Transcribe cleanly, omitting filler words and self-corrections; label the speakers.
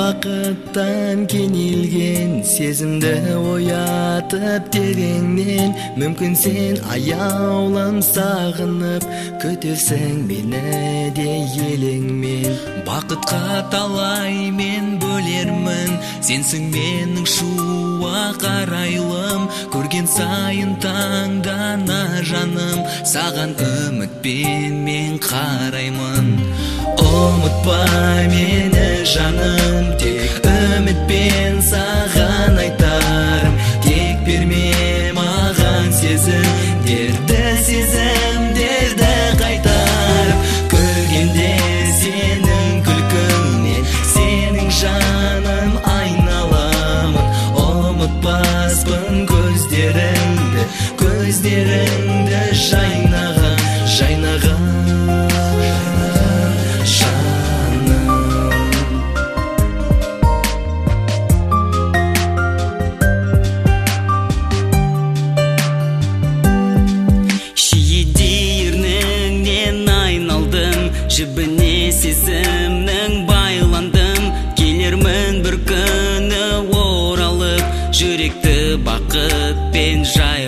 Speaker 1: бақыттан кенелген сезімді оятып тереңнен. Мүмкін сен аяулым сағынып күтерсің мені де елеңмен. Бақытқа талай мен бөлермін, сенсің менің шуақ арайлым. Көрген сайын таңдана жаным, саған үмітпен мен қараймын. Ұмытпа мені жаным, тек үмітпен саған айтарым. Тек берме маған сезімдерді, сезімдерді қайтарып. Күлгенде сенің күлкіңнен, сенің жаным айналамын. Ұмытпаспын көздеріңді, көздеріңді жайнаған, жайнаған жібіне сезімнің байландым. Келермін бір күні оралып, жүректі бақытпен жай